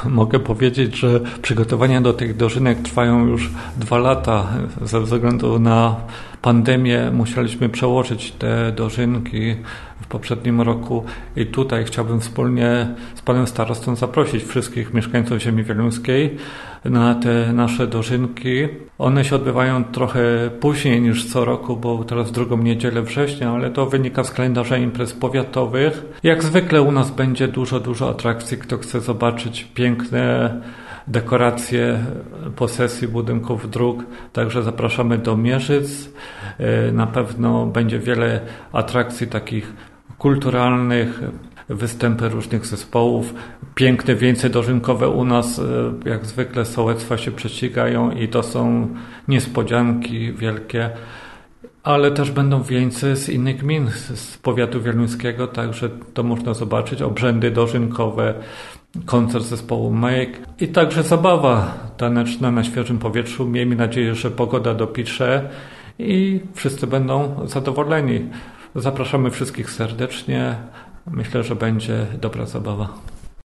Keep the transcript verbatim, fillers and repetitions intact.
mogę powiedzieć, że przygotowania do tych dożynek trwają już dwa lata. Ze względu na pandemię musieliśmy przełożyć te dożynki w poprzednim roku i tutaj chciałbym wspólnie z panem starostą zaprosić wszystkich mieszkańców ziemi wieluńskiej na te nasze dożynki. One się odbywają trochę później niż co roku, bo teraz w drugą niedzielę września, ale to wynika z kalendarza imprez powiatowych. Jak zwykle u nas będzie dużo, dużo atrakcji. Kto chce zobaczyć piękne dekoracje posesji budynków dróg, także zapraszamy do Mierzyc. Na pewno będzie wiele atrakcji takich kulturalnych, występy różnych zespołów, piękne wieńce dożynkowe u nas, jak zwykle sołectwa się prześcigają i to są niespodzianki wielkie, ale też będą wieńce z innych gmin, z powiatu wieluńskiego, także to można zobaczyć, obrzędy dożynkowe, koncert zespołu Make i także zabawa taneczna na świeżym powietrzu. Miejmy nadzieję, że pogoda dopisze i wszyscy będą zadowoleni. Zapraszamy wszystkich serdecznie. Myślę, że będzie dobra zabawa.